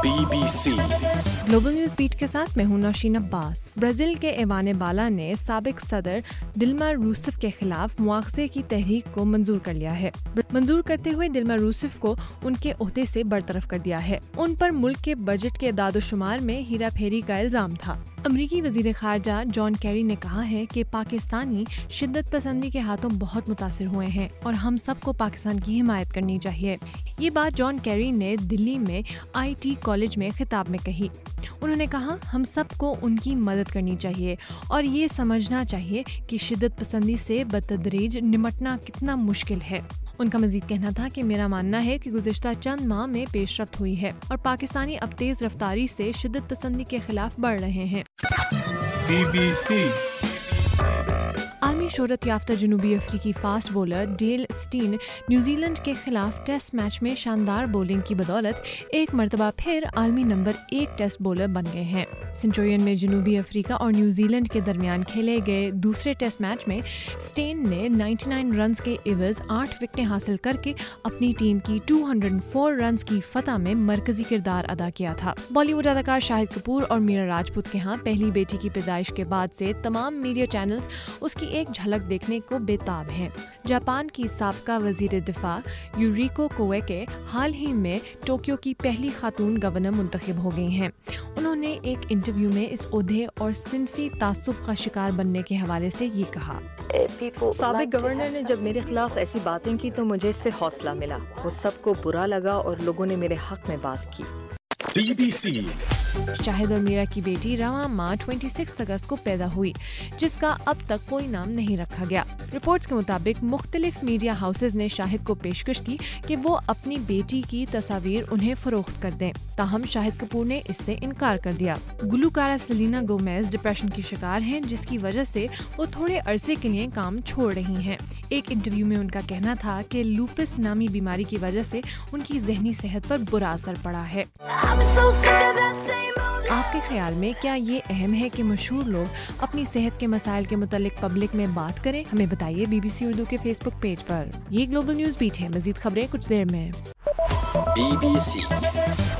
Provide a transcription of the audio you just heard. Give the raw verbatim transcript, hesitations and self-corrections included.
Be بی News گلوبل نیوز بیٹ کے ساتھ میں ہوں نوشین عباس۔ برازیل کے ایوان بالا نے سابق صدر دلما روسف کے خلاف مواخذے کی تحریک کو منظور کر لیا ہے۔ منظور کرتے ہوئے دلما روسف کو ان کے عہدے سے برطرف کر دیا ہے۔ ان پر ملک کے بجٹ کے اعداد و شمار میں ہیرا پھیری کا الزام تھا۔ امریکی وزیر خارجہ جان کیری نے کہا ہے کہ پاکستانی شدت پسندی کے ہاتھوں بہت متاثر ہوئے ہیں اور ہم سب کو پاکستان کی حمایت کرنی چاہیے۔ یہ بات جان کیری نے دلی میں آئی ٹی کالج میں خطاب میں کہی۔ انہوں نے کہا، ہم سب کو ان کی مدد کرنی چاہیے اور یہ سمجھنا چاہیے کہ شدت پسندی سے بتدریج نمٹنا کتنا مشکل ہے۔ ان کا مزید کہنا تھا کہ میرا ماننا ہے کہ گزشتہ چند ماہ میں پیش رفت ہوئی ہے اور پاکستانی اب تیز رفتاری سے شدت پسندی کے خلاف بڑھ رہے ہیں۔ بی بی سی عالمی شہرت یافتہ جنوبی افریقی fast bowler Dale Steyn New Zealand کے خلاف ٹیسٹ میچ میں شاندار بولنگ کی بدولت ایک مرتبہ پھر عالمی نمبر ایک ٹیسٹ بولر بن گئے ہیں۔ سنچورین میں جنوبی افریقہ اور نیوزی لینڈ کے درمیان کھیلے گئے دوسرے ٹیسٹ میچ میں اسٹین نے ننانوے رنز کے عوض آٹھ وکٹیں حاصل کر کے اپنی ٹیم کی دو سو چار رنز کی فتح میں مرکزی کردار ادا کیا تھا۔ بالی ووڈ اداکار شاہد کپور اور میرا راجپوت کے ہاں پہلی بیٹی کی پیدائش کے بعد سے تمام میڈیا چینلز اس کی ایک جھلک دیکھنے کو بے تاب ہیں۔ جاپان کی سابقہ وزیر دفاع یوریکو کوئیکے حال ہی میں ٹوکیو کی پہلی خاتون گورنر منتخب ہو گئی ہیں۔ انہوں نے ایک انٹرویو میں اس عہدے اور صنفی تعصب کا شکار بننے کے حوالے سے یہ کہا۔ سابق گورنر نے جب میرے خلاف ایسی باتیں کی تو مجھے اس سے حوصلہ ملا۔ وہ سب کو برا لگا اور لوگوں نے میرے حق میں بات کی۔ بی بی سی شاہد اور میرا کی بیٹی رواں ماہ چھبیس اگست کو پیدا ہوئی، جس کا اب تک کوئی نام نہیں رکھا گیا۔ رپورٹس کے مطابق مختلف میڈیا ہاؤسز نے شاہد کو پیشکش کی کہ وہ اپنی بیٹی کی تصاویر انہیں فروخت کر دیں، تاہم شاہد کپور نے اس سے انکار کر دیا۔ گلوکارہ سیلینا گومیز ڈپریشن کی شکار ہیں، جس کی وجہ سے وہ تھوڑے عرصے کے لیے کام چھوڑ رہی ہیں۔ ایک انٹرویو میں ان کا کہنا تھا کہ لوپس نامی بیماری کی وجہ سے ان کی ذہنی صحت پر برا اثر پڑا ہے۔ آپ کے خیال میں کیا یہ اہم ہے کہ مشہور لوگ اپنی صحت کے مسائل کے متعلق پبلک میں بات کریں؟ ہمیں بتائیے بی بی سی اردو کے فیس بک پیج پر۔ یہ گلوبل نیوز بیٹ ہے، مزید خبریں کچھ دیر میں۔ بی بی سی